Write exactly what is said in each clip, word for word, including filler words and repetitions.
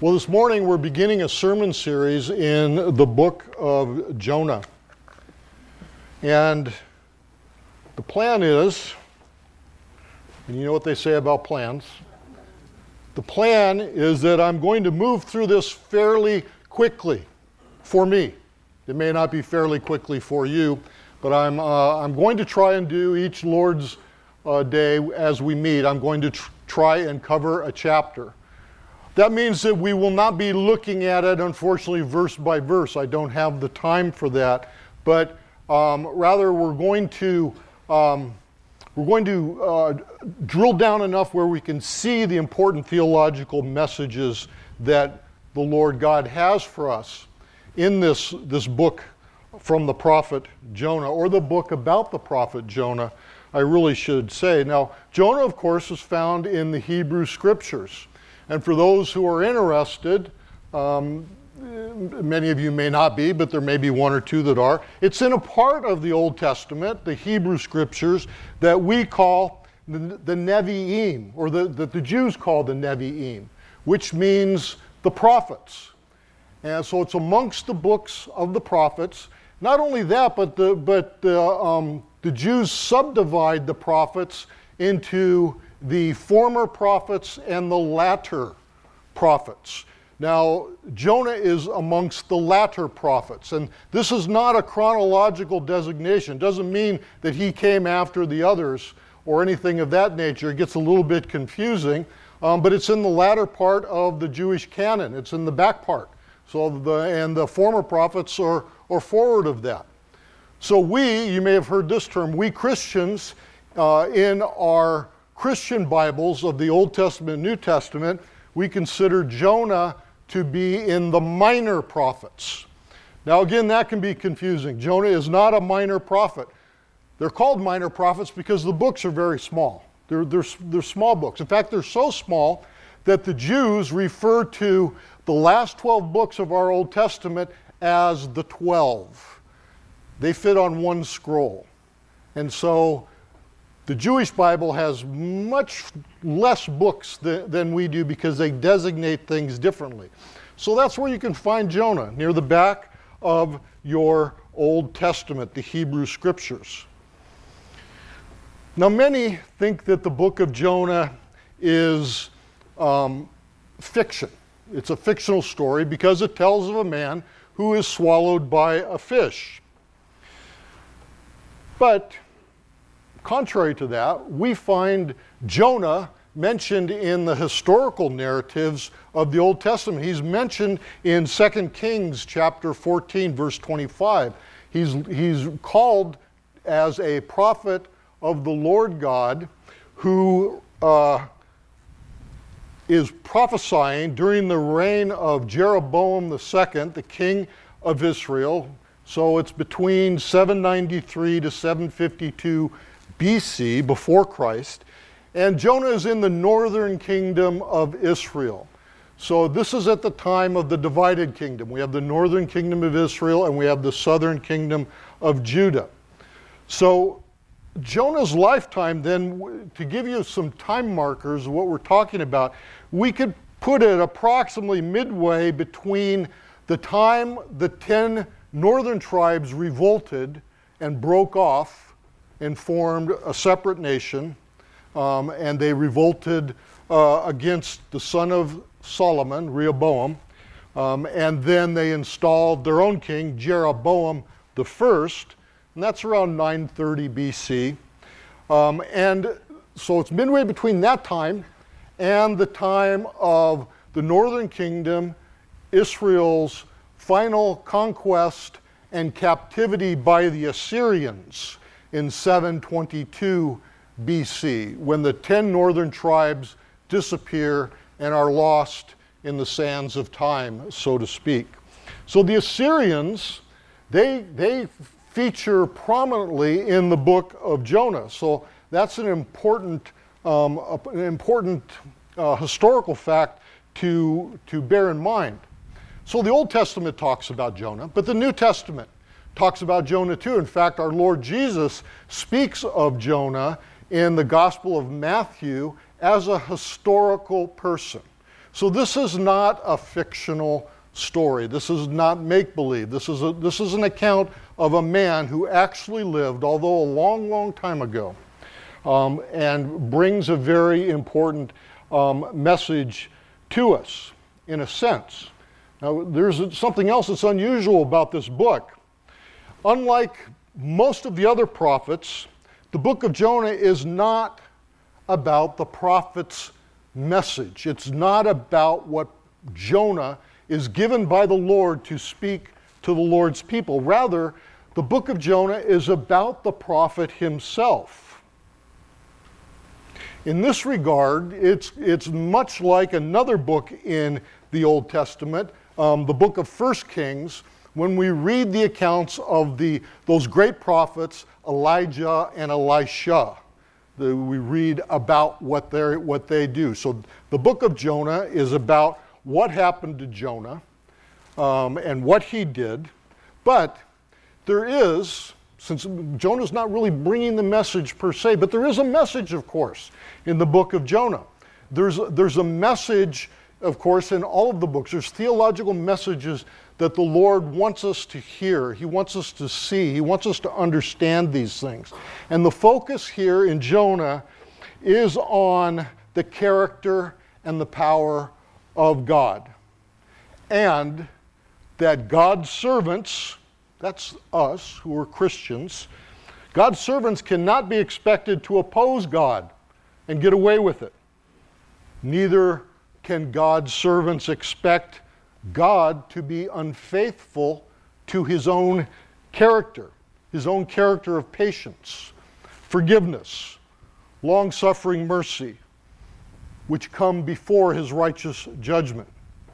Well, this morning we're beginning a sermon series in the book of Jonah. And the plan is, and you know what they say about plans, the plan is that I'm going to move through this fairly quickly for me. It may not be fairly quickly for you, but I'm, uh, I'm going to try and do each Lord's uh, Day as we meet. I'm going to tr- try and cover a chapter. That means that we will not be looking at it, unfortunately, verse by verse. I don't have the time for that. But um, rather, we're going to um, we're going to uh, drill down enough where we can see the important theological messages that the Lord God has for us in this this book from the prophet Jonah, or the book about the prophet Jonah, I really should say. Now, Jonah, of course, is found in the Hebrew Scriptures. And for those who are interested, um, many of you may not be, but there may be one or two that are. It's in a part of the Old Testament, the Hebrew Scriptures, that we call the, the Nevi'im, or the, that the Jews call the Nevi'im, which means the prophets. And so it's amongst the books of the prophets. Not only that, but the, but the, um, the Jews subdivide the prophets into the former prophets and the latter prophets. Now, Jonah is amongst the latter prophets, and this is not a chronological designation. It doesn't mean that he came after the others or anything of that nature. It gets a little bit confusing, um, but it's in the latter part of the Jewish canon. It's in the back part. So the and the former prophets are, are forward of that. So we, you may have heard this term, we Christians uh, in our Christian Bibles of the Old Testament and New Testament, we consider Jonah to be in the minor prophets. Now again, that can be confusing. Jonah is not a minor prophet. They're called minor prophets because the books are very small. They're, they're, they're small books. In fact, they're so small that the Jews refer to the last twelve books of our Old Testament as the twelve. They fit on one scroll. And so the Jewish Bible has much less books th- than we do because they designate things differently. So that's where you can find Jonah, near the back of your Old Testament, the Hebrew Scriptures. Now, many think that the book of Jonah is um, fiction. It's a fictional story because it tells of a man who is swallowed by a fish. But contrary to that, we find Jonah mentioned in the historical narratives of the Old Testament. He's mentioned in Second Kings chapter fourteen, verse twenty-five. He's, he's called as a prophet of the Lord God who uh, is prophesying during the reign of Jeroboam the second, the king of Israel. So it's between seven ninety-three to seven fifty-two B C, before Christ, and Jonah is in the northern kingdom of Israel. So this is at the time of the divided kingdom. We have the northern kingdom of Israel and we have the southern kingdom of Judah. So Jonah's lifetime, then, to give you some time markers of what we're talking about, we could put it approximately midway between the time the ten northern tribes revolted and broke off and formed a separate nation, um, and they revolted uh, against the son of Solomon, Rehoboam, um, and then they installed their own king, Jeroboam the first, and that's around nine thirty B C. Um, and so it's midway between that time and the time of the northern kingdom, Israel's final conquest and captivity by the Assyrians in seven twenty-two B C, when the ten northern tribes disappear and are lost in the sands of time, so to speak. So the Assyrians, they, they feature prominently in the book of Jonah. So that's an important, um, an important uh, historical fact to, to bear in mind. So the Old Testament talks about Jonah, but the New Testament talks about Jonah too. In fact, our Lord Jesus speaks of Jonah in the Gospel of Matthew as a historical person. So this is not a fictional story. This is not make-believe. This is a, this is an account of a man who actually lived, although a long, long time ago, um, and brings a very important um, message to us, in a sense. Now, there's something else that's unusual about this book. Unlike most of the other prophets, the book of Jonah is not about the prophet's message. It's not about what Jonah is given by the Lord to speak to the Lord's people. Rather, the book of Jonah is about the prophet himself. In this regard, it's, it's much like another book in the Old Testament, um, the book of First Kings, when we read the accounts of the, those great prophets, Elijah and Elisha. The, we read about what, they're, what they do. So the book of Jonah is about what happened to Jonah um, and what he did. But there is, since Jonah's not really bringing the message per se, but there is a message, of course, in the book of Jonah. There's, there's a message, of course, in all of the books. There's theological messages that the Lord wants us to hear. He wants us to see. He wants us to understand these things. And the focus here in Jonah is on the character and the power of God. And that God's servants, that's us who are Christians, God's servants cannot be expected to oppose God and get away with it. Neither can God's servants expect God to be unfaithful to his own character, his own character of patience, forgiveness, long-suffering mercy, which come before his righteous judgment.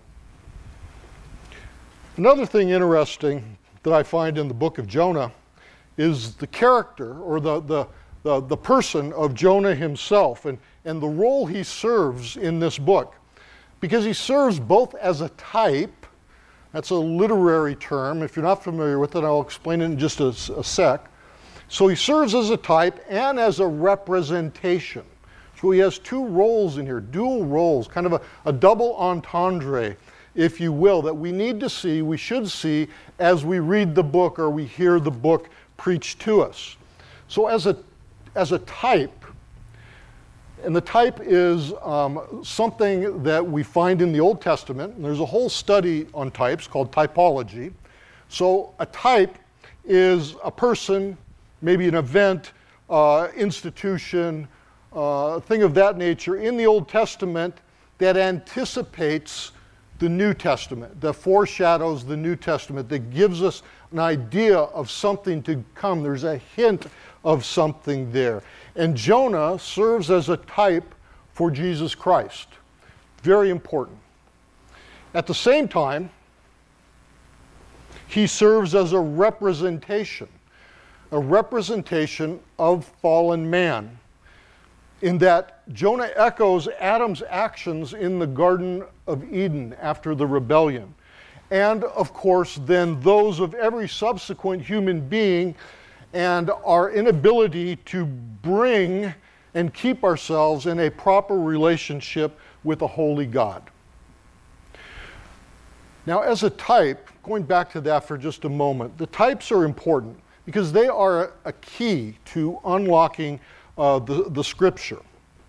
Another thing interesting that I find in the book of Jonah is the character or the, the, the, the person of Jonah himself and, and the role he serves in this book. Because he serves both as a type, that's a literary term. If you're not familiar with it, I'll explain it in just a, a sec. So he serves as a type and as a representation. So he has two roles in here, dual roles, kind of a, a double entendre, if you will, that we need to see, we should see as we read the book or we hear the book preached to us. So as a, as a type, and the type is um, something that we find in the Old Testament. And there's a whole study on types called typology. So a type is a person, maybe an event, uh, institution, uh, thing of that nature in the Old Testament that anticipates the New Testament, that foreshadows the New Testament, that gives us an idea of something to come. There's a hint of something there. And Jonah serves as a type for Jesus Christ. Very important. At the same time, he serves as a representation, a representation of fallen man, in that Jonah echoes Adam's actions in the Garden of Eden after the rebellion. And, of course, then those of every subsequent human being and our inability to bring and keep ourselves in a proper relationship with a holy God. Now, as a type, going back to that for just a moment, the types are important because they are a key to unlocking uh, the, the Scripture.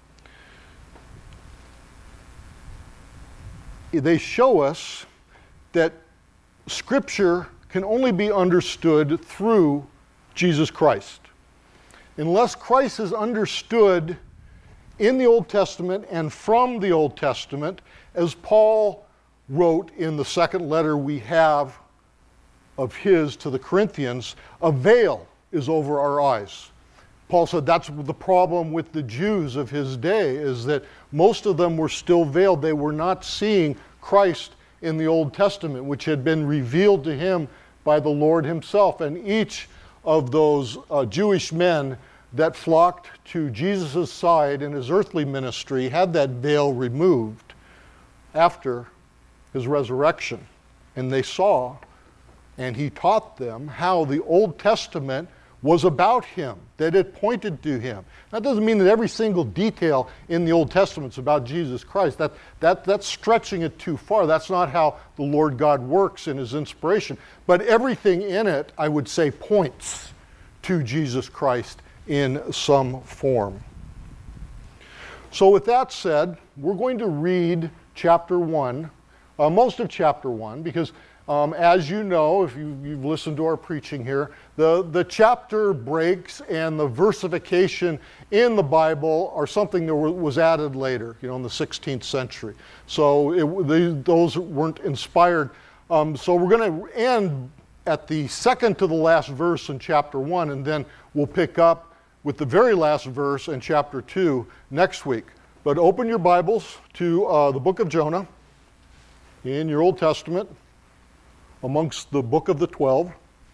They show us that Scripture can only be understood through Jesus Christ. Unless Christ is understood in the Old Testament and from the Old Testament, as Paul wrote in the second letter we have of his to the Corinthians, a veil is over our eyes. Paul said that's the problem with the Jews of his day, is that most of them were still veiled. They were not seeing Christ in the Old Testament, which had been revealed to him by the Lord himself. And each of those uh, Jewish men that flocked to Jesus' side in his earthly ministry had that veil removed after his resurrection. And they saw, and he taught them how the Old Testament was about him, that it pointed to him. That doesn't mean that every single detail in the Old Testament is about Jesus Christ. That, that, that's stretching it too far. That's not how the Lord God works in his inspiration. But everything in it, I would say, points to Jesus Christ in some form. So with that said, we're going to read chapter one, uh, most of chapter one, because Um, as you know, if you, you've listened to our preaching here, the, the chapter breaks and the versification in the Bible are something that were, was added later, you know, in the sixteenth century. So it, they, those weren't inspired. Um, so we're going to end at the second to the last verse in chapter one, and then we'll pick up with the very last verse in chapter two next week. But open your Bibles to uh, the book of Jonah in your Old Testament, amongst the book of the twelve.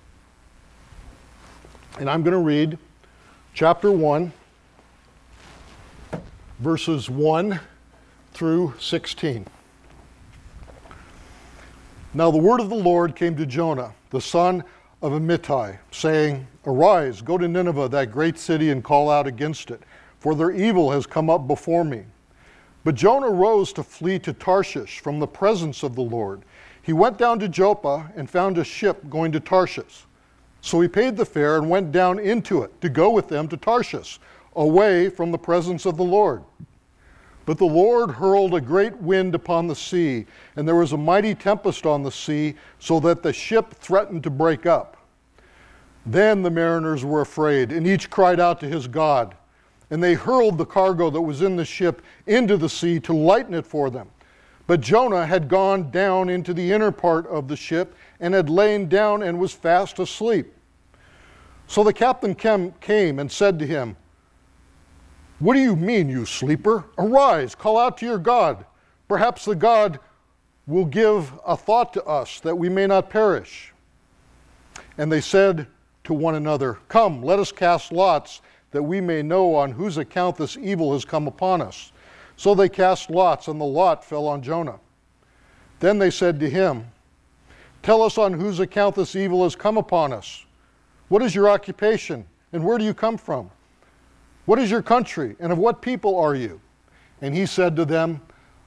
And I'm going to read chapter one, verses one through sixteen. Now the word of the Lord came to Jonah, the son of Amittai, saying, Arise, go to Nineveh, that great city, and call out against it, for their evil has come up before me. But Jonah rose to flee to Tarshish from the presence of the Lord. He went down to Joppa and found a ship going to Tarshish. So he paid the fare and went down into it to go with them to Tarshish, away from the presence of the Lord. But the Lord hurled a great wind upon the sea, and there was a mighty tempest on the sea, so that the ship threatened to break up. Then the mariners were afraid, and each cried out to his God. And they hurled the cargo that was in the ship into the sea to lighten it for them. But Jonah had gone down into the inner part of the ship and had lain down and was fast asleep. So the captain came and said to him, What do you mean, you sleeper? Arise, call out to your God. Perhaps the God will give a thought to us that we may not perish. And they said to one another, Come, let us cast lots, that we may know on whose account this evil has come upon us. So they cast lots, and the lot fell on Jonah. Then they said to him, Tell us on whose account this evil has come upon us. What is your occupation, and where do you come from? What is your country, and of what people are you? And he said to them,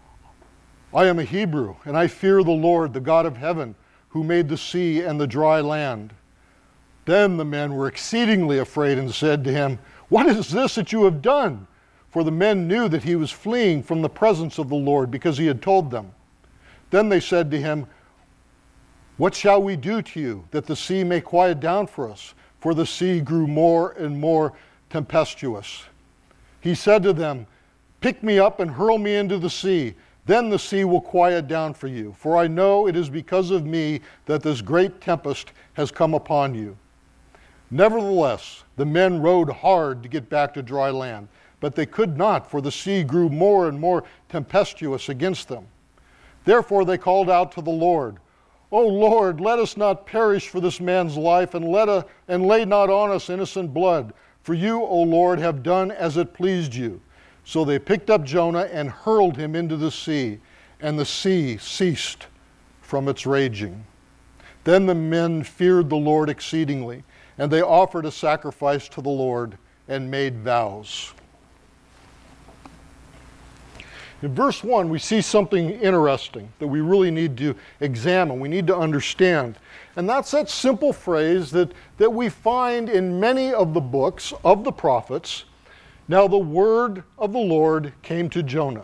I am a Hebrew, and I fear the Lord, the God of heaven, who made the sea and the dry land. Then the men were exceedingly afraid and said to him, What is this that you have done? For the men knew that he was fleeing from the presence of the Lord, because he had told them. Then they said to him, What shall we do to you, that the sea may quiet down for us? For the sea grew more and more tempestuous. He said to them, Pick me up and hurl me into the sea. Then the sea will quiet down for you. For I know it is because of me that this great tempest has come upon you. Nevertheless, the men rowed hard to get back to dry land. But they could not, for the sea grew more and more tempestuous against them. Therefore they called out to the Lord, O Lord, let us not perish for this man's life, and, let a, and lay not on us innocent blood. For you, O Lord, have done as it pleased you. So they picked up Jonah and hurled him into the sea, and the sea ceased from its raging. Then the men feared the Lord exceedingly, and they offered a sacrifice to the Lord and made vows. In verse one, we see something interesting that we really need to examine, we need to understand. And that's that simple phrase that, that we find in many of the books of the prophets. Now the word of the Lord came to Jonah.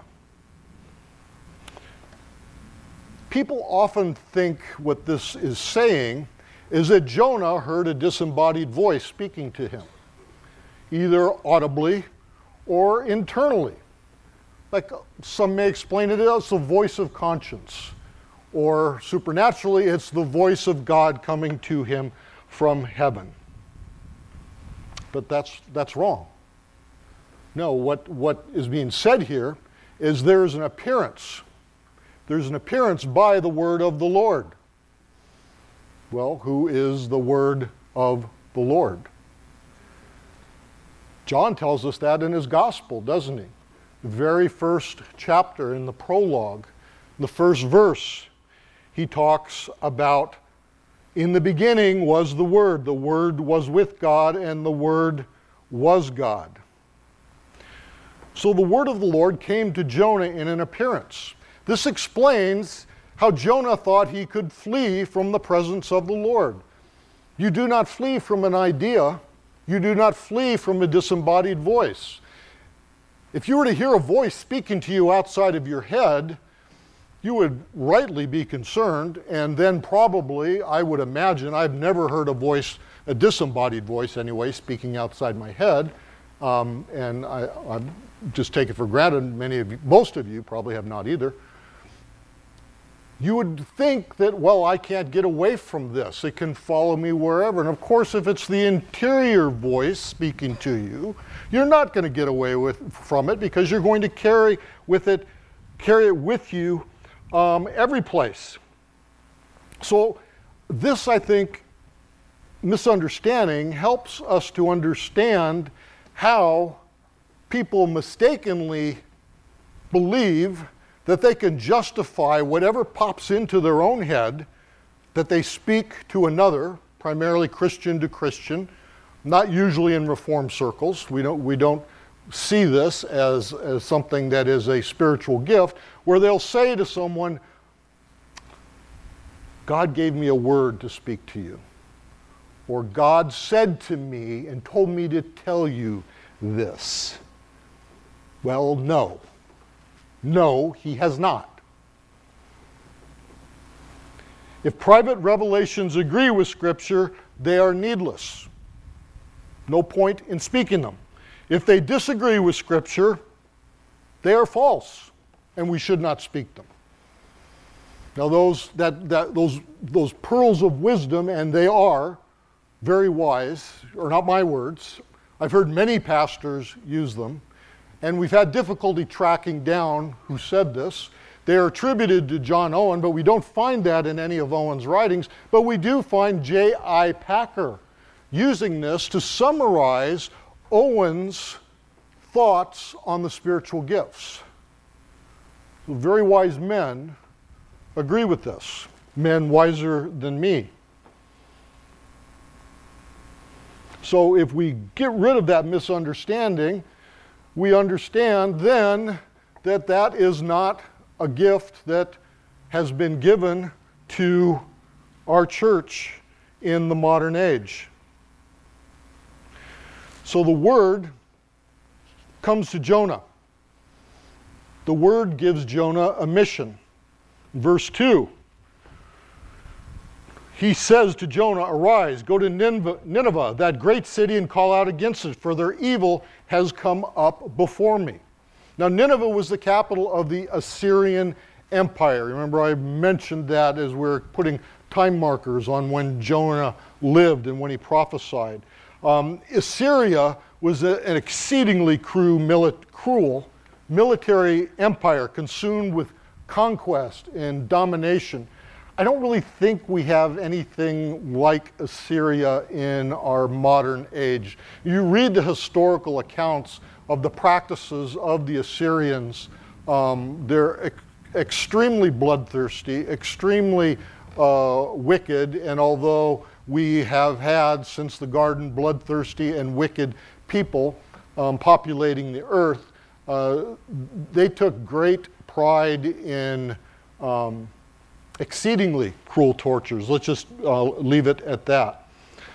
People often think what this is saying is that Jonah heard a disembodied voice speaking to him, either audibly or internally. Like some may explain it as the voice of conscience, or supernaturally, it's the voice of God coming to him from heaven. But that's that's wrong. No, what, what is being said here is there's an appearance. There's an appearance by the word of the Lord. Well, who is the word of the Lord? John tells us that in his gospel, doesn't he? The very first chapter in the prologue, the first verse, he talks about In the beginning was the Word. The Word was with God, and the Word was God. So the word of the Lord came to Jonah in an appearance. This explains how Jonah thought he could flee from the presence of the Lord. You do not flee from an idea. You do not flee from a disembodied voice. If you were to hear a voice speaking to you outside of your head, you would rightly be concerned, and then probably, I would imagine, I've never heard a voice, a disembodied voice anyway, speaking outside my head, um, and I, I just take it for granted, many of you, most of you probably have not either. You would think that, well, I can't get away from this. It can follow me wherever. And of course, if it's the interior voice speaking to you, you're not going to get away with, from it, because you're going to carry with it, carry it with you um, every place. So this, I think, misunderstanding helps us to understand how people mistakenly believe that they can justify whatever pops into their own head, that they speak to another, primarily Christian to Christian, not usually in Reformed circles. We don't, we don't see this as, as something that is a spiritual gift, where they'll say to someone, God gave me a word to speak to you. Or God said to me and told me to tell you this. Well, no. No, he has not. If private revelations agree with Scripture, they are needless. No point in speaking them. If they disagree with Scripture, they are false, and we should not speak them. Now, those that, that those those pearls of wisdom, and they are very wise, are not my words. I've heard many pastors use them. And we've had difficulty tracking down who said this. They are attributed to John Owen, but we don't find that in any of Owen's writings. But we do find J I Packer using this to summarize Owen's thoughts on the spiritual gifts. So very wise men agree with this, men wiser than me. So if we get rid of that misunderstanding, we understand then that that is not a gift that has been given to our church in the modern age. So the word comes to Jonah. The word gives Jonah a mission. Verse two, he says to Jonah, arise, go to Nineveh, that great city, and call out against it, for their evil has come up before me. Now, Nineveh was the capital of the Assyrian Empire. Remember, I mentioned that as we're putting time markers on when Jonah lived and when he prophesied. Um, Assyria was a, an exceedingly cruel, mili- cruel military empire consumed with conquest and domination. I don't really think we have anything like Assyria in our modern age. You read the historical accounts of the practices of the Assyrians. Um, they're ex- extremely bloodthirsty, extremely uh, wicked, and although we have had since the garden bloodthirsty and wicked people um, populating the earth, uh, they took great pride in um, exceedingly cruel tortures. Let's just uh, leave it at that.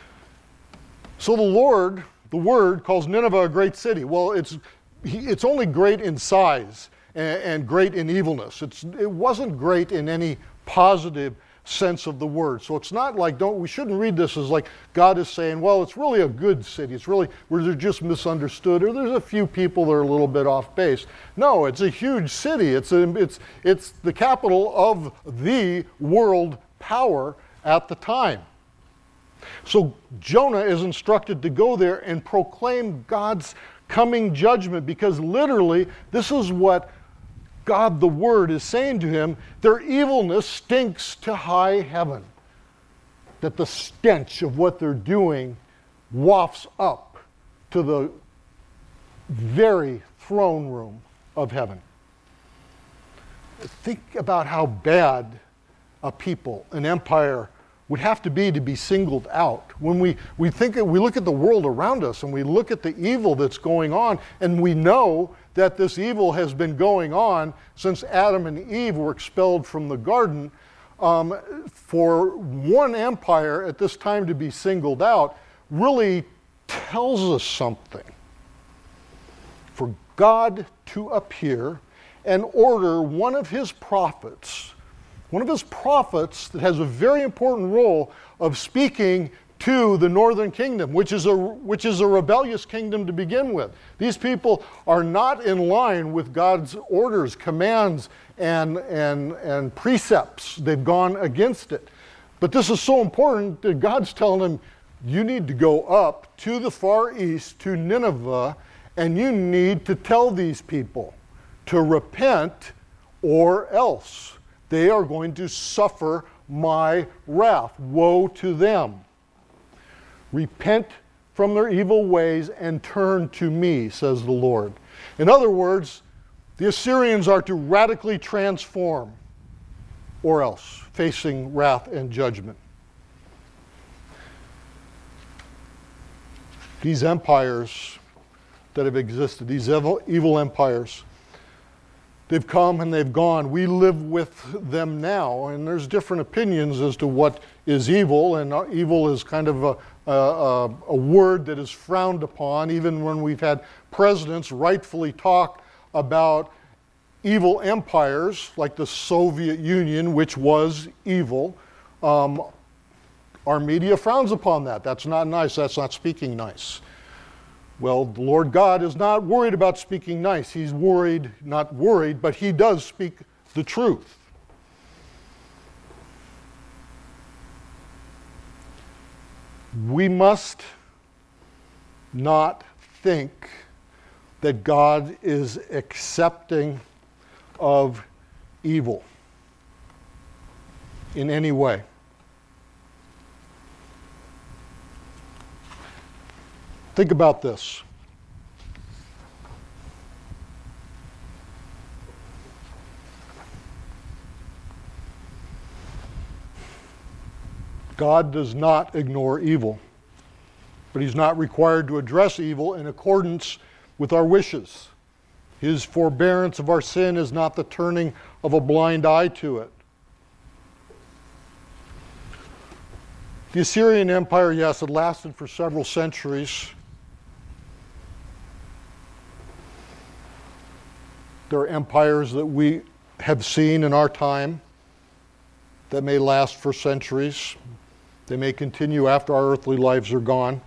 So the Lord, the Word, calls Nineveh a great city. Well, it's it's only great in size and, and great in evilness. It's it wasn't great in any positive sense of the word. So it's not like, don't we shouldn't read this as like God is saying, well, it's really a good city. It's really where they're just misunderstood, or there's a few people that are a little bit off base. No, it's a huge city. It's a, it's it's the capital of the world power at the time. So Jonah is instructed to go there and proclaim God's coming judgment, because literally this is what God the Word is saying to him. Their evilness stinks to high heaven. That the stench of what they're doing wafts up to the very throne room of heaven. Think about how bad a people, an empire, would have to be to be singled out. When we, we think, we look at the world around us and we look at the evil that's going on, and we know that this evil has been going on since Adam and Eve were expelled from the garden, um, for one empire at this time to be singled out really tells us something. For God to appear and order one of his prophets, one of his prophets that has a very important role of speaking to the northern kingdom, which is a which is a rebellious kingdom to begin with. These people are not in line with God's orders, commands, and and and precepts. They've gone against it. But this is so important that God's telling them, you need to go up to the far east, to Nineveh, and you need to tell these people to repent, or else they are going to suffer my wrath. Woe to them. Repent from their evil ways and turn to me, says the Lord. In other words, the Assyrians are to radically transform, or else facing wrath and judgment. These empires that have existed, these evil, evil empires, they've come and they've gone. We live with them now, and there's different opinions as to what is evil, and evil is kind of a, a, a word that is frowned upon, even when we've had presidents rightfully talk about evil empires like the Soviet Union, which was evil. Um, our media frowns upon that. That's not nice. That's not speaking nice. Well, the Lord God is not worried about speaking nice. He's worried, not worried, but he does speak the truth. We must not think that God is accepting of evil in any way. Think about this. God does not ignore evil, but he's not required to address evil in accordance with our wishes. His forbearance of our sin is not the turning of a blind eye to it. The Assyrian Empire, yes, it lasted for several centuries. There are empires that we have seen in our time that may last for centuries. They may continue after our earthly lives are gone.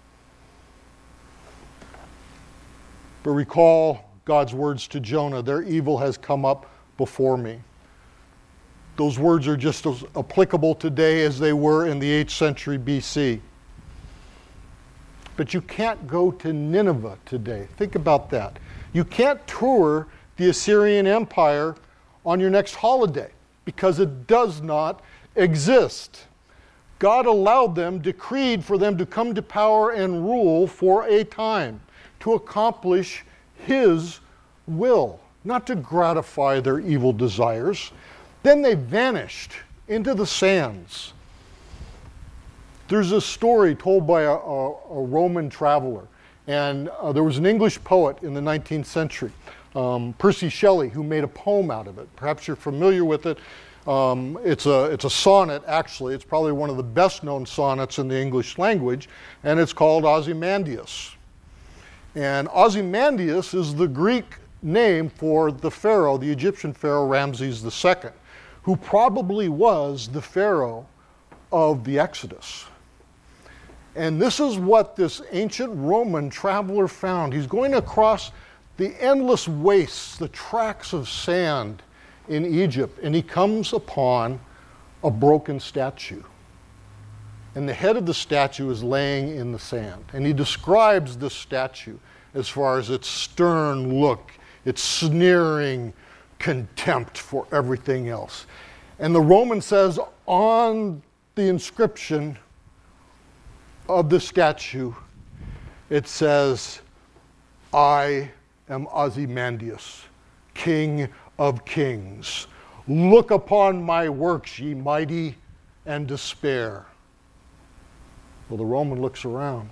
But recall God's words to Jonah, their evil has come up before me. Those words are just as applicable today as they were in the eighth century B C. But you can't go to Nineveh today. Think about that. You can't tour the Assyrian Empire on your next holiday because it does not exist. God allowed them, decreed for them to come to power and rule for a time to accomplish his will, not to gratify their evil desires. Then they vanished into the sands. There's a story told by a, a, a Roman traveler, and uh, there was an English poet in the nineteenth century, um, Percy Shelley, who made a poem out of it. Perhaps you're familiar with it. Um, it's a it's a sonnet, actually. It's probably one of the best-known sonnets in the English language, and it's called Ozymandias. And Ozymandias is the Greek name for the pharaoh, the Egyptian pharaoh Ramses the Second, who probably was the pharaoh of the Exodus. And this is what this ancient Roman traveler found. He's going across the endless wastes, the tracts of sand in Egypt, and he comes upon a broken statue. And the head of the statue is laying in the sand. And he describes this statue as far as its stern look, its sneering contempt for everything else. And the Roman says on the inscription of the statue, it says, I am Ozymandias, King of kings. Look upon my works, ye mighty, and despair. Well, the Roman looks around,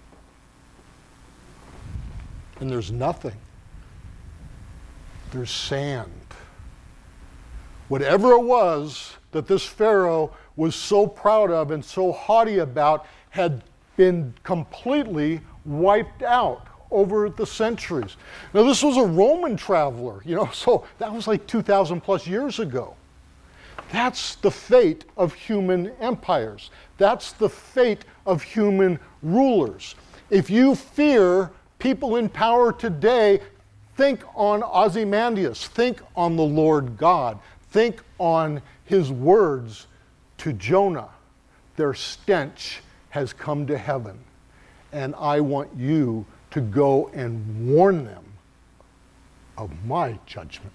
and there's nothing. There's sand. Whatever it was that this Pharaoh was so proud of and so haughty about had been completely wiped out over the centuries. Now, this was a Roman traveler, you know, so that was like two thousand plus years ago. That's the fate of human empires. That's the fate of human rulers. If you fear people in power today, think on Ozymandias, think on the Lord God, think on his words to Jonah. Their stench has come to heaven, and I want you to go and warn them of my judgment.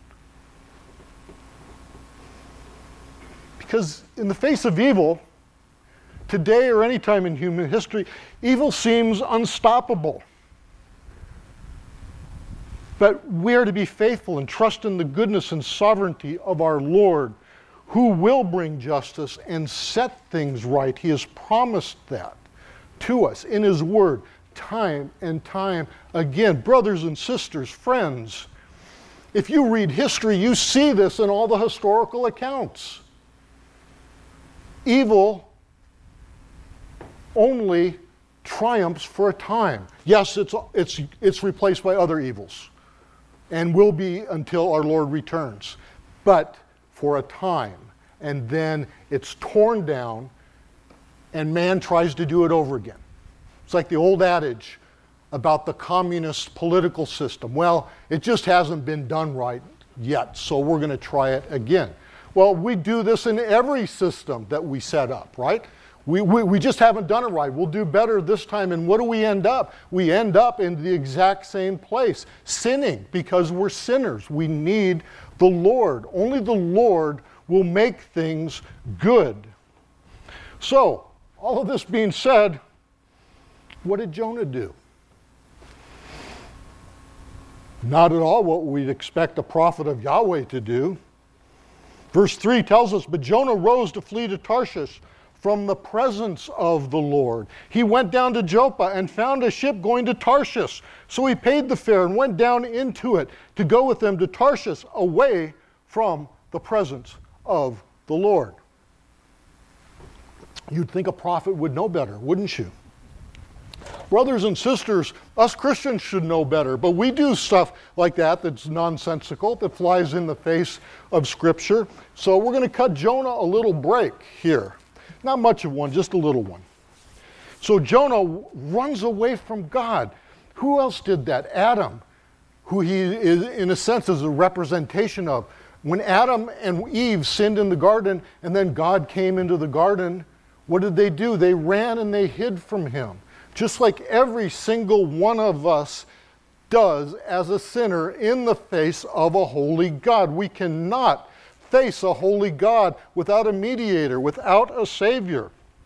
Because in the face of evil, today or any time in human history, evil seems unstoppable. But we are to be faithful and trust in the goodness and sovereignty of our Lord, who will bring justice and set things right. He has promised that to us in his word time and time again. Brothers and sisters, friends, if you read history, you see this in all the historical accounts. Evil only triumphs for a time. Yes, it's, it's, it's replaced by other evils and will be until our Lord returns, but for a time. And then it's torn down and man tries to do it over again. It's like the old adage about the communist political system. Well, it just hasn't been done right yet, so we're going to try it again. Well, we do this in every system that we set up, right? We, we, we just haven't done it right. We'll do better this time. And what do we end up? We end up in the exact same place, sinning, because we're sinners. We need the Lord. Only the Lord will make things good. So, all of this being said, what did Jonah do? Not at all what we'd expect a prophet of Yahweh to do. Verse three tells us, but Jonah rose to flee to Tarshish from the presence of the Lord. He went down to Joppa and found a ship going to Tarshish. So he paid the fare and went down into it to go with them to Tarshish, away from the presence of the Lord. You'd think a prophet would know better, wouldn't you? Brothers and sisters, us Christians should know better, but we do stuff like that that's nonsensical, that flies in the face of Scripture. So we're going to cut Jonah a little break here. Not much of one, just a little one. So Jonah runs away from God. Who else did that? Adam, who he is, in a sense, is a representation of. When Adam and Eve sinned in the garden, and then God came into the garden, what did they do? They ran and they hid from him. Just like every single one of us does as a sinner in the face of a holy God. We cannot face a holy God without a mediator, without a Savior.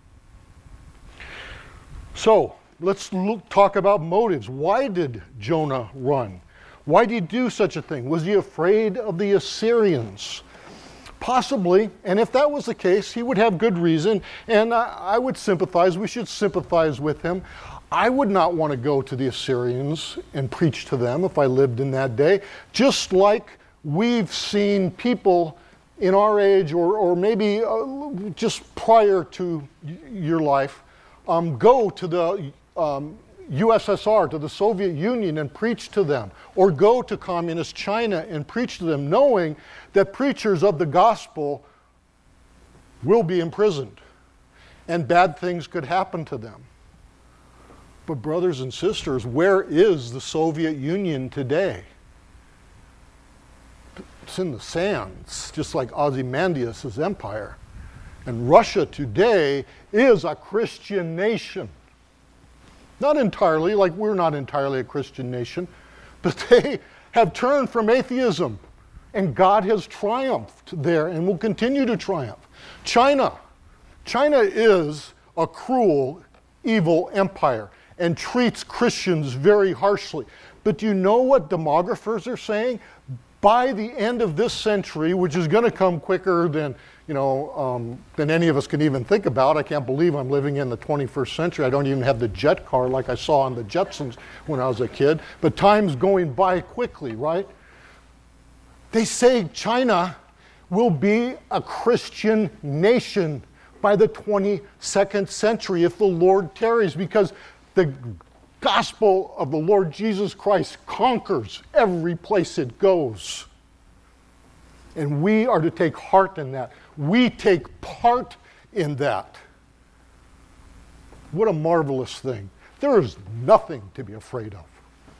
So, let's look, talk about motives. Why did Jonah run? Why did he do such a thing? Was he afraid of the Assyrians? Possibly, and if that was the case, he would have good reason, and I, I would sympathize. We should sympathize with him. I would not want to go to the Assyrians and preach to them if I lived in that day, just like we've seen people in our age, or, or maybe uh, just prior to y- your life, um, go to the um, U S S R, to the Soviet Union, and preach to them, or go to communist China and preach to them, knowing that preachers of the gospel will be imprisoned and bad things could happen to them. But brothers and sisters, where is the Soviet Union today? It's in the sands, just like Ozymandias' empire. And Russia today is a Christian nation. Not entirely, like we're not entirely a Christian nation, but they have turned from atheism, and God has triumphed there and will continue to triumph. China. China is a cruel, evil empire and treats Christians very harshly. But do you know what demographers are saying? By the end of this century, which is going to come quicker than you know, um, than any of us can even think about. I can't believe I'm living in the twenty-first century. I don't even have the jet car like I saw on the Jetsons when I was a kid. But time's going by quickly, right? They say China will be a Christian nation by the twenty-second century if the Lord tarries, because the gospel of the Lord Jesus Christ conquers every place it goes. And we are to take heart in that. We take part in that. What a marvelous thing. There is nothing to be afraid of.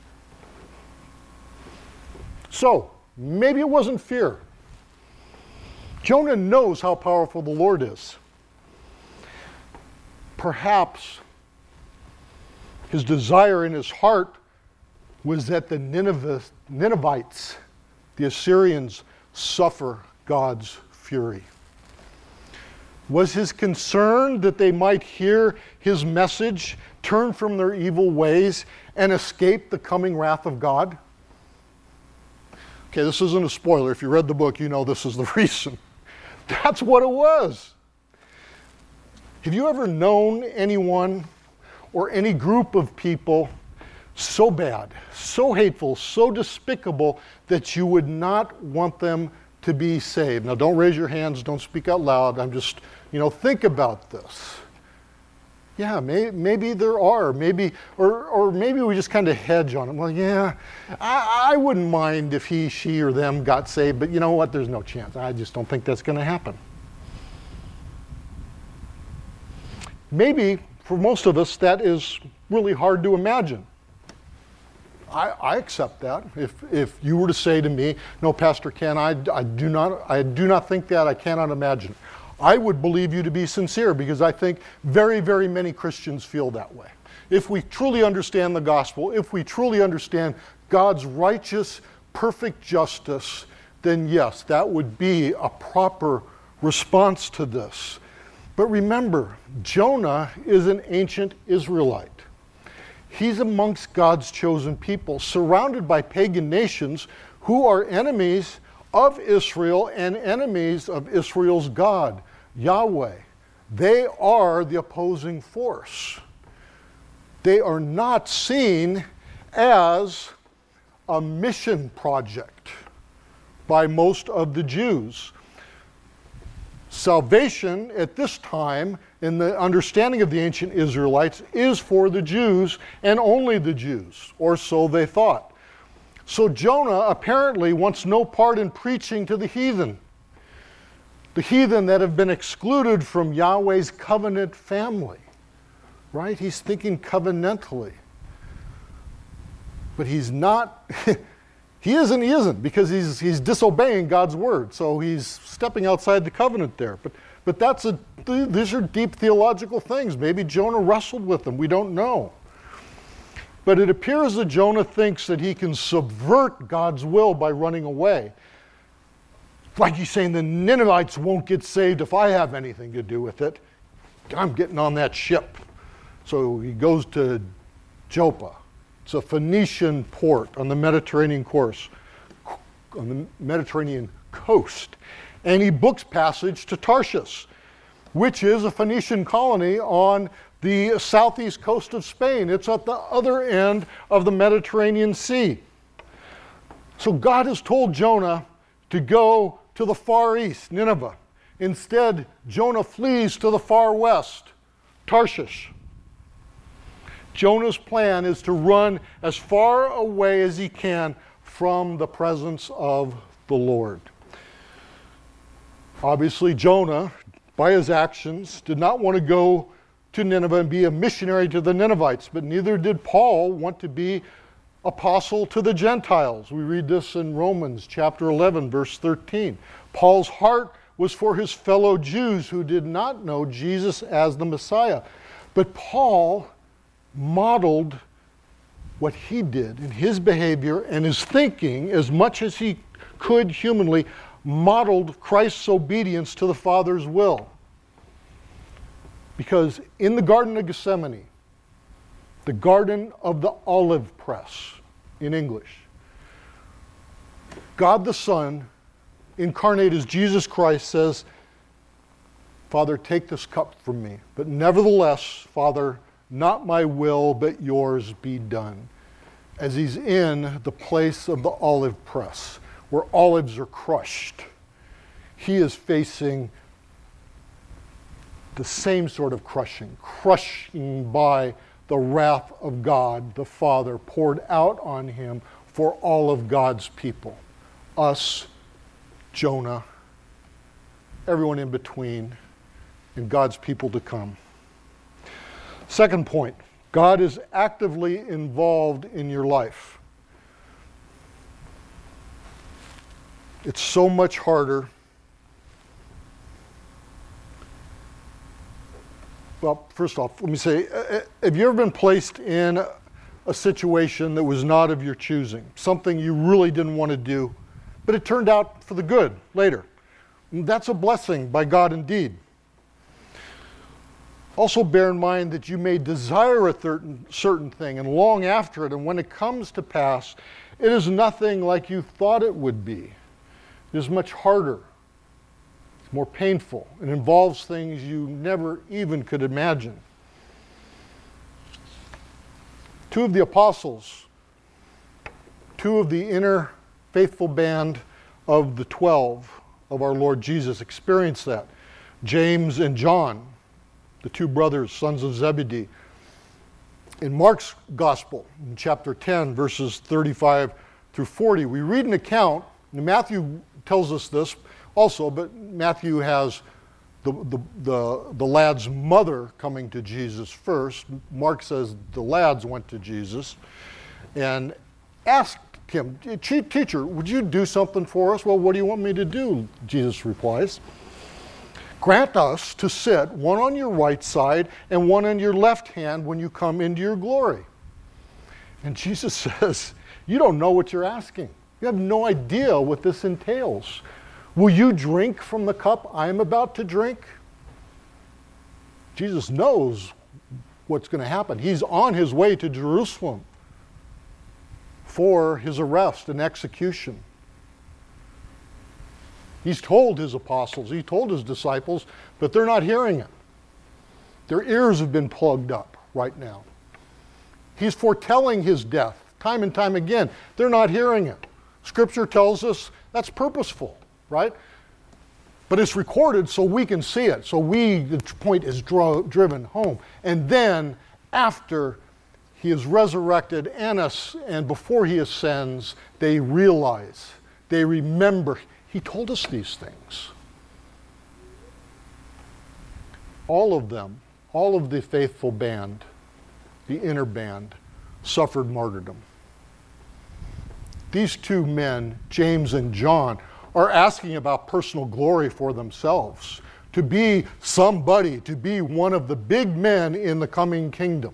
So, maybe it wasn't fear. Jonah knows how powerful the Lord is. Perhaps his desire in his heart was that the Nineveh, Ninevites, the Assyrians, suffer God's fury. Was his concern that they might hear his message, turn from their evil ways, and escape the coming wrath of God? Okay, this isn't a spoiler. If you read the book, you know this is the reason. That's what it was. Have you ever known anyone or any group of people so bad, so hateful, so despicable that you would not want them to be saved? Now, don't raise your hands, don't speak out loud. I'm just, you know, think about this. Yeah, may, maybe there are, maybe, or or maybe we just kind of hedge on it. Well, yeah, I, I wouldn't mind if he, she, or them got saved, but you know what? There's no chance. I just don't think that's going to happen. Maybe for most of us, that is really hard to imagine. I, I accept that. If if you were to say to me, no, Pastor Ken, I, I do not I do not think that, I cannot imagine, I would believe you to be sincere, because I think very, very many Christians feel that way. If we truly understand the gospel, if we truly understand God's righteous, perfect justice, then yes, that would be a proper response to this. But remember, Jonah is an ancient Israelite. He's amongst God's chosen people, surrounded by pagan nations who are enemies of Israel and enemies of Israel's God, Yahweh. They are the opposing force. They are not seen as a mission project by most of the Jews. Salvation at this time, in the understanding of the ancient Israelites, is for the Jews and only the Jews, or so they thought. So Jonah apparently wants no part in preaching to the heathen. The heathen that have been excluded from Yahweh's covenant family. Right? He's thinking covenantally. But he's not, he isn't, he isn't, because he's he's disobeying God's word. So he's stepping outside the covenant there. But but that's a, these are deep theological things. Maybe Jonah wrestled with them. We don't know. But it appears that Jonah thinks that he can subvert God's will by running away. Like he's saying, the Ninevites won't get saved if I have anything to do with it. I'm getting on that ship. So he goes to Joppa. It's a Phoenician port on the Mediterranean course, on the Mediterranean coast. And he books passage to Tarshish, which is a Phoenician colony on the southeast coast of Spain. It's at the other end of the Mediterranean Sea. So God has told Jonah to go to the far east, Nineveh. Instead, Jonah flees to the far west, Tarshish. Jonah's plan is to run as far away as he can from the presence of the Lord. Obviously, Jonah, by his actions, did not want to go to Nineveh and be a missionary to the Ninevites, but neither did Paul want to be apostle to the Gentiles. We read this in Romans chapter eleven, verse thirteen. Paul's heart was for his fellow Jews who did not know Jesus as the Messiah. But Paul modeled what he did in his behavior and his thinking, as much as he could humanly, modeled Christ's obedience to the Father's will. Because in the Garden of Gethsemane, the Garden of the Olive Press in English, God the Son, incarnate as Jesus Christ, says, Father, take this cup from me. But nevertheless, Father, not my will, but yours be done. As he's in the place of the olive press, where olives are crushed, he is facing the same sort of crushing, crushing by the wrath of God, the Father, poured out on him for all of God's people. Us, Jonah, everyone in between, and God's people to come. Second point, God is actively involved in your life. It's so much harder. Well, first off, let me say, have you ever been placed in a situation that was not of your choosing? Something you really didn't want to do, but it turned out for the good later. And that's a blessing by God indeed. Also bear in mind that you may desire a certain, certain thing and long after it, and when it comes to pass, it is nothing like you thought it would be. It is much harder. It's more painful. It involves things you never even could imagine. Two of the apostles, two of the inner faithful band of the twelve of our Lord Jesus experienced that. James and John, the two brothers, sons of Zebedee. In Mark's Gospel, in chapter ten, verses thirty-five through forty, we read an account, and Matthew tells us this also, but Matthew has the, the, the, the lad's mother coming to Jesus first. Mark says the lads went to Jesus and asked him, "Teacher, would you do something for us?" "Well, what do you want me to do?" Jesus replies. "Grant us to sit one on your right side and one on your left hand when you come into your glory." And Jesus says, "You don't know what you're asking. You have no idea what this entails. Will you drink from the cup I am about to drink?" Jesus knows what's going to happen. He's on his way to Jerusalem for his arrest and execution. He's told his apostles, he told his disciples, but they're not hearing it. Their ears have been plugged up right now. He's foretelling his death time and time again. They're not hearing it. Scripture tells us that's purposeful, right? But it's recorded so we can see it, so we, the point is dro- driven home. And then, after he is resurrected and, us, and before he ascends, they realize, they remember, he told us these things. All of them, all of the faithful band, the inner band, suffered martyrdom. These two men, James and John, are asking about personal glory for themselves, to be somebody, to be one of the big men in the coming kingdom.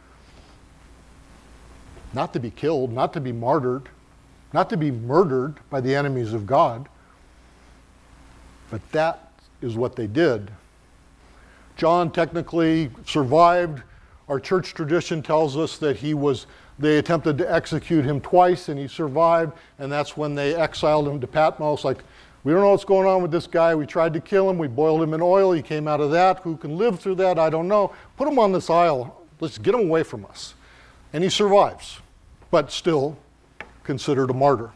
Not to be killed, not to be martyred, not to be murdered by the enemies of God. But that is what they did. John technically survived. Our church tradition tells us that he was, they attempted to execute him twice and he survived, and that's when they exiled him to Patmos. Like, we don't know what's going on with this guy. We tried to kill him. We boiled him in oil. He came out of that. Who can live through that? I don't know. Put him on this isle. Let's get him away from us. And he survives, but still considered a martyr.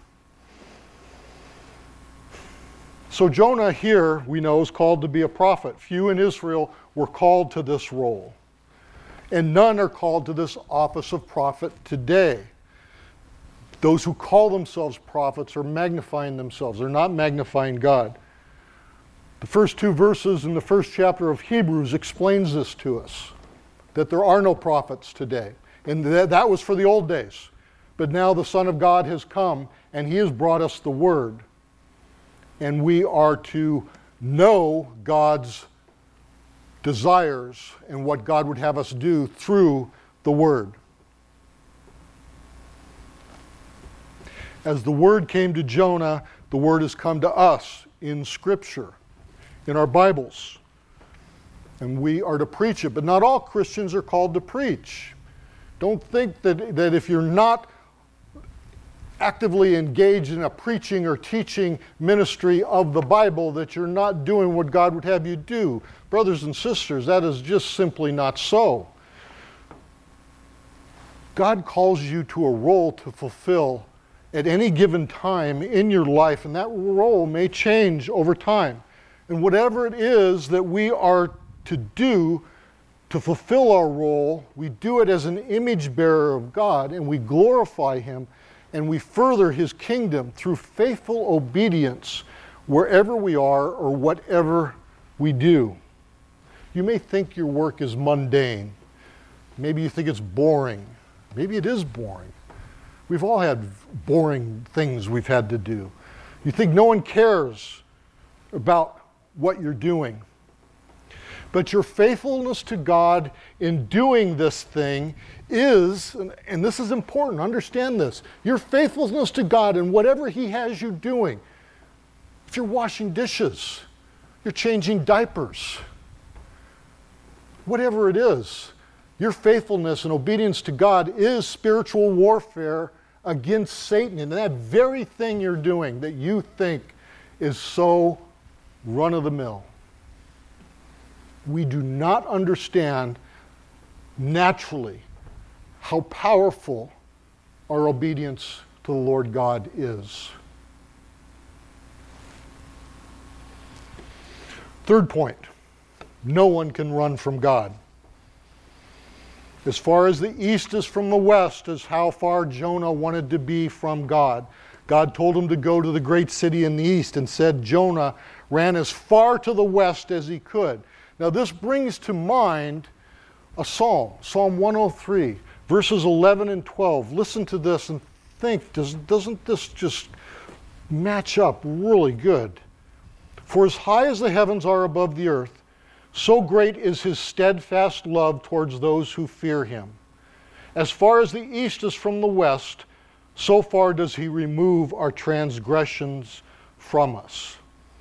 So Jonah here, we know, is called to be a prophet. Few in Israel were called to this role. And none are called to this office of prophet today. Those who call themselves prophets are magnifying themselves. They're not magnifying God. The first two verses in the first chapter of Hebrews explains this to us, that there are no prophets today. And th- that was for the old days. But now the Son of God has come, and he has brought us the Word. And we are to know God's desires and what God would have us do through the Word. As the Word came to Jonah, the Word has come to us in Scripture, in our Bibles. And we are to preach it. But not all Christians are called to preach. Don't think that, that if you're not actively engaged in a preaching or teaching ministry of the Bible that you're not doing what God would have you do. Brothers and sisters, that is just simply not so. God calls you to a role to fulfill at any given time in your life, and that role may change over time. And whatever it is that we are to do to fulfill our role, we do it as an image bearer of God, and we glorify Him, and we further His kingdom through faithful obedience wherever we are or whatever we do. You may think your work is mundane. Maybe you think it's boring. Maybe it is boring. We've all had boring things we've had to do. You think no one cares about what you're doing. But your faithfulness to God in doing this thing is, and this is important, understand this, your faithfulness to God in whatever He has you doing. If you're washing dishes, you're changing diapers, whatever it is, your faithfulness and obedience to God is spiritual warfare against Satan. And that very thing you're doing that you think is so run-of-the-mill. We do not understand naturally how powerful our obedience to the Lord God is. Third point, no one can run from God. As far as the east is from the west is how far Jonah wanted to be from God. God told him to go to the great city in the east and said Jonah ran as far to the west as he could. Now this brings to mind a psalm, Psalm one oh three, verses eleven and twelve. Listen to this and think, does, doesn't this just match up really good? For as high as the heavens are above the earth, so great is His steadfast love towards those who fear Him. As far as the east is from the west, so far does He remove our transgressions from us.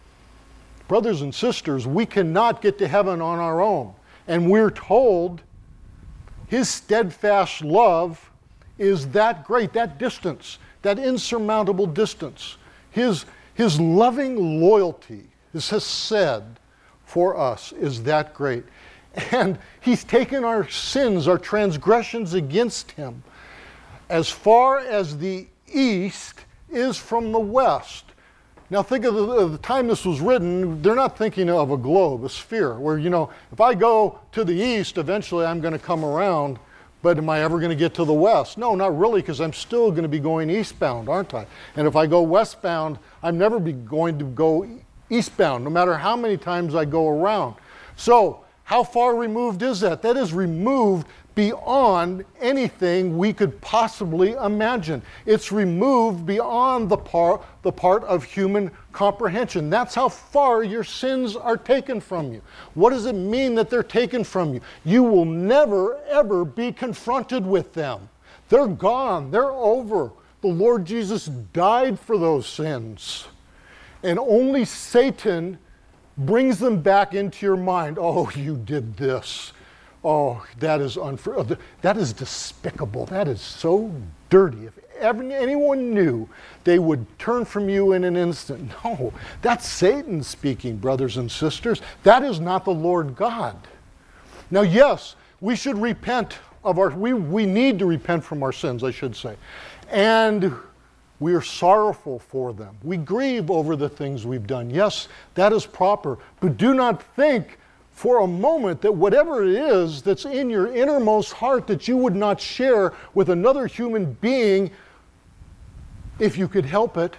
Brothers and sisters, we cannot get to heaven on our own. And we're told His steadfast love is that great, that distance, that insurmountable distance. His, his loving loyalty, as has said, for us is that great. And He's taken our sins, our transgressions against Him as far as the east is from the west. Now think of the, of the time this was written, they're not thinking of a globe, a sphere, where, you know, if I go to the east, eventually I'm going to come around, but am I ever going to get to the west? No, not really, because I'm still going to be going eastbound, aren't I? And if I go westbound, I'm never be going to go eastbound, no matter how many times I go around. So, how far removed is that? That is removed beyond anything we could possibly imagine. It's removed beyond the part, the part of human comprehension. That's how far your sins are taken from you. What does it mean that they're taken from you? You will never, ever be confronted with them. They're gone. They're over. The Lord Jesus died for those sins. And only Satan brings them back into your mind. Oh, you did this. Oh, that is unfair. That is despicable. That is so dirty. If ever anyone knew, they would turn from you in an instant. No, that's Satan speaking, brothers and sisters. That is not the Lord God. Now, yes, we should repent of our, we, we need to repent from our sins, I should say. And we are sorrowful for them. We grieve over the things we've done. Yes, that is proper. But do not think for a moment that whatever it is that's in your innermost heart that you would not share with another human being, if you could help it,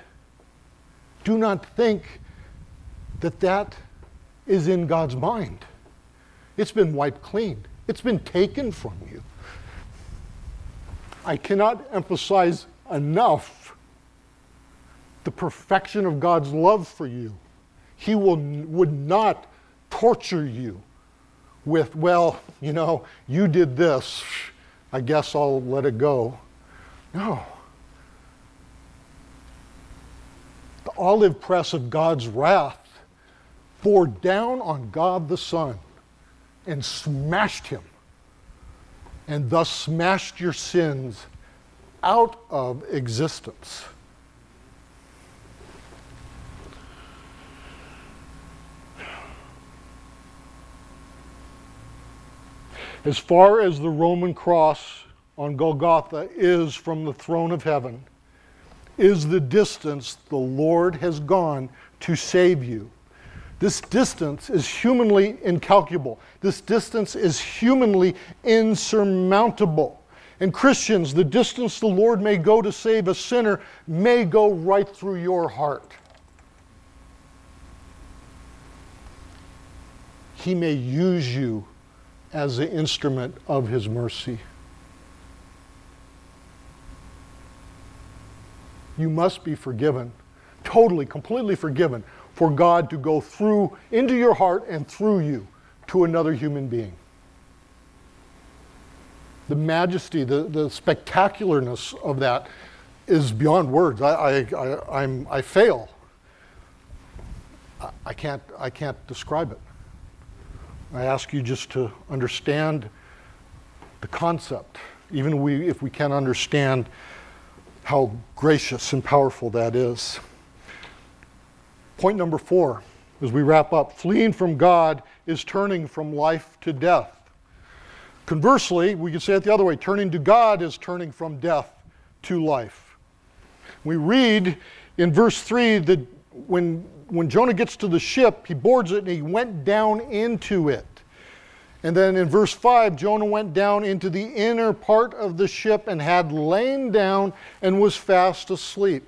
do not think that that is in God's mind. It's been wiped clean. It's been taken from you. I cannot emphasize enough the perfection of God's love for you. He will, would not torture you with, well, you know, you did this, I guess I'll let it go. No. The olive press of God's wrath bore down on God the Son and smashed Him, and thus smashed your sins out of existence. As far as the Roman cross on Golgotha is from the throne of heaven, is the distance the Lord has gone to save you. This distance is humanly incalculable. This distance is humanly insurmountable. And Christians, the distance the Lord may go to save a sinner may go right through your heart. He may use you as an instrument of His mercy. You must be forgiven, totally, completely forgiven, for God to go through, into your heart and through you to another human being. The majesty, the, the spectacularness of that is beyond words. I, I, I, I'm, I fail. I, I can't, I can't describe it. I ask you just to understand the concept, even we, if we can't understand how gracious and powerful that is. Point number four, as we wrap up, fleeing from God is turning from life to death. Conversely, we can say it the other way, turning to God is turning from death to life. We read in verse three that when, when Jonah gets to the ship, he boards it and he went down into it. And then in verse five, Jonah went down into the inner part of the ship and had lain down and was fast asleep.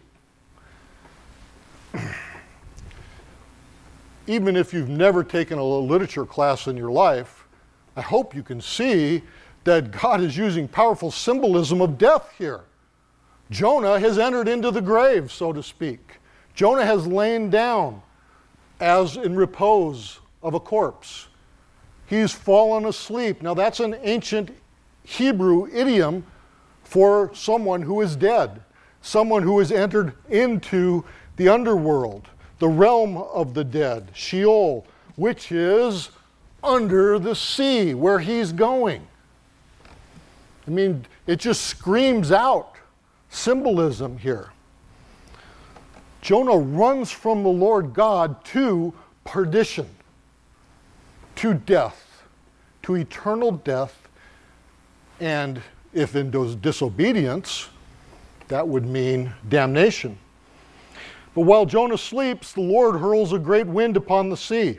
Even if you've never taken a literature class in your life, I hope you can see that God is using powerful symbolism of death here. Jonah has entered into the grave, so to speak. Jonah has lain down as in repose of a corpse. He's fallen asleep. Now that's an ancient Hebrew idiom for someone who is dead, someone who has entered into the underworld, the realm of the dead, Sheol, which is under the sea where he's going. I mean, it just screams out symbolism here. Jonah runs from the Lord God to perdition, to death, to eternal death, and if in disobedience, that would mean damnation. But while Jonah sleeps, the Lord hurls a great wind upon the sea.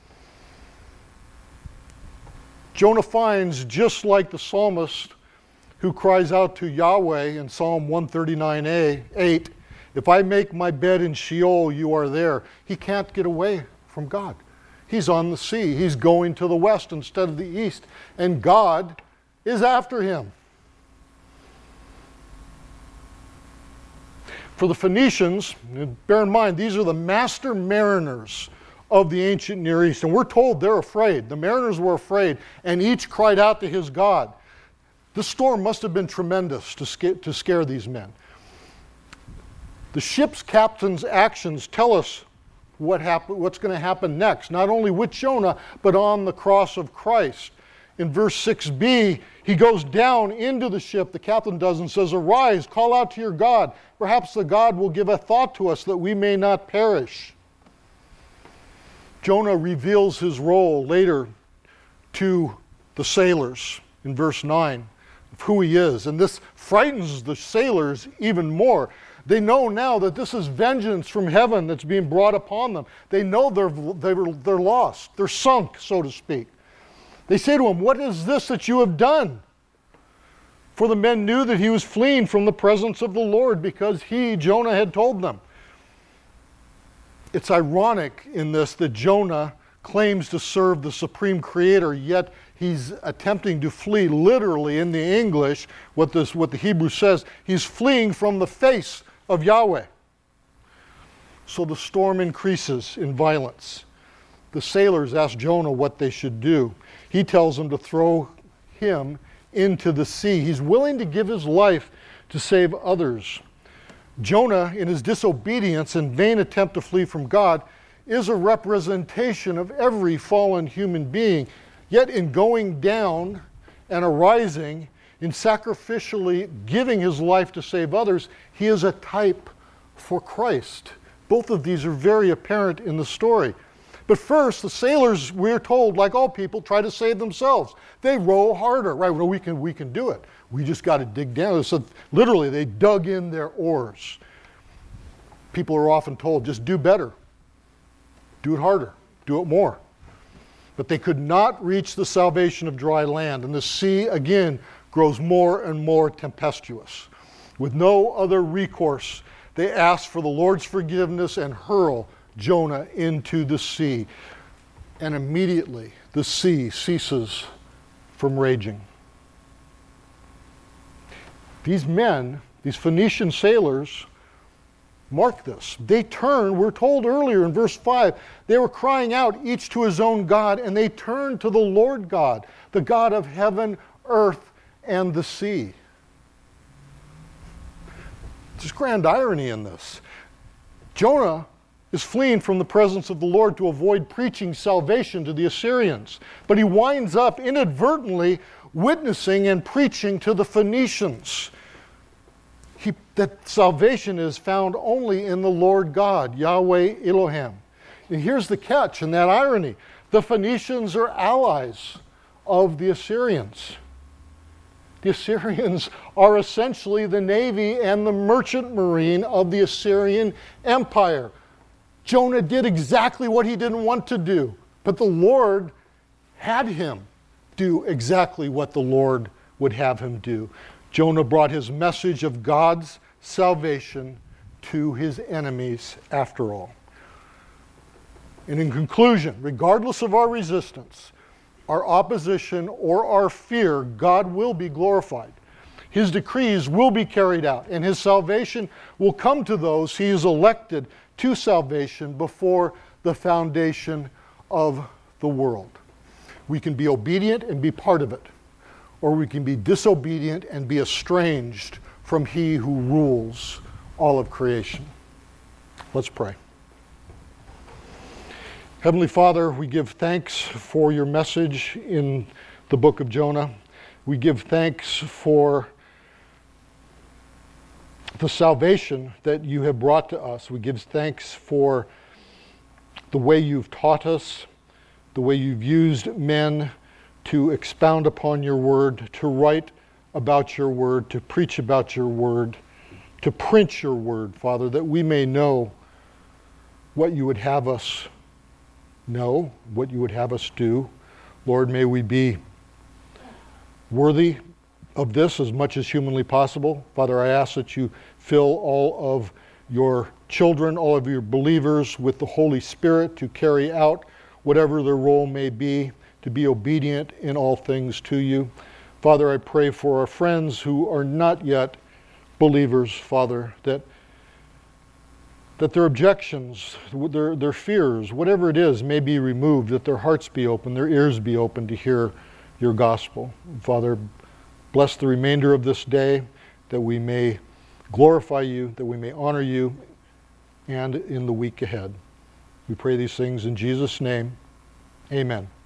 Jonah finds, just like the psalmist who cries out to Yahweh in Psalm one thirty-nine, eight, if I make my bed in Sheol, you are there. He can't get away from God. He's on the sea. He's going to the west instead of the east. And God is after him. For the Phoenicians, bear in mind, these are the master mariners of the ancient Near East. And we're told they're afraid. The mariners were afraid, and each cried out to his God. The storm must have been tremendous to scare, to scare these men. The ship's captain's actions tell us what happen, what's going to happen next, not only with Jonah, but on the cross of Christ. In verse six b, he goes down into the ship, the captain does, and says, arise, call out to your God. Perhaps the God will give a thought to us that we may not perish. Jonah reveals his role later to the sailors in verse nine of who he is. And this frightens the sailors even more. They know now that this is vengeance from heaven that's being brought upon them. They know they're, they're, they're lost. They're sunk, so to speak. They say to him, what is this that you have done? For the men knew that he was fleeing from the presence of the Lord because he, Jonah, had told them. It's ironic in this that Jonah claims to serve the supreme creator, yet he's attempting to flee. Literally in the English, what, this, what the Hebrew says, he's fleeing from the face of Yahweh. So the storm increases in violence. The sailors ask Jonah what they should do. He tells them to throw him into the sea. He's willing to give his life to save others. Jonah, in his disobedience and vain attempt to flee from God, is a representation of every fallen human being. Yet in going down and arising, in sacrificially giving his life to save others, he is a type for Christ. Both of these are very apparent in the story. But first, the sailors, we're told, like all people, try to save themselves. They row harder. Right, well, we can, we can do it. We just got to dig down. So literally, they dug in their oars. People are often told, just do better. Do it harder. Do it more. But they could not reach the salvation of dry land. And the sea, again, grows more and more tempestuous. With no other recourse, they ask for the Lord's forgiveness and hurl Jonah into the sea. And immediately the sea ceases from raging. These men, these Phoenician sailors, mark this. They turned, we're told earlier in verse five, they were crying out each to his own God, and they turned to the Lord God, the God of heaven, earth, and the sea. There's grand irony in this. Jonah is fleeing from the presence of the Lord to avoid preaching salvation to the Assyrians. But he winds up inadvertently witnessing and preaching to the Phoenicians. He, that salvation is found only in the Lord God, Yahweh Elohim. And here's the catch in that irony. The Phoenicians are allies of the Assyrians. The Assyrians are essentially the navy and the merchant marine of the Assyrian Empire. Jonah did exactly what he didn't want to do, but the Lord had him do exactly what the Lord would have him do. Jonah brought his message of God's salvation to his enemies after all. And in conclusion, regardless of our resistance, our opposition, or our fear, God will be glorified. His decrees will be carried out, and his salvation will come to those he has elected to salvation before the foundation of the world. We can be obedient and be part of it, or we can be disobedient and be estranged from he who rules all of creation. Let's pray. Heavenly Father, we give thanks for your message in the book of Jonah. We give thanks for the salvation that you have brought to us. We give thanks for the way you've taught us, the way you've used men to expound upon your word, to write about your word, to preach about your word, to print your word, Father, that we may know what you would have us know, what you would have us do. Lord, may we be worthy of this as much as humanly possible. Father, I ask that you fill all of your children, all of your believers with the Holy Spirit to carry out whatever their role may be, to be obedient in all things to you. Father, I pray for our friends who are not yet believers, Father, that that their objections, their, their fears, whatever it is, may be removed, that their hearts be open, their ears be open to hear your gospel. Father, bless the remainder of this day, that we may glorify you, that we may honor you, and in the week ahead. We pray these things in Jesus' name. Amen.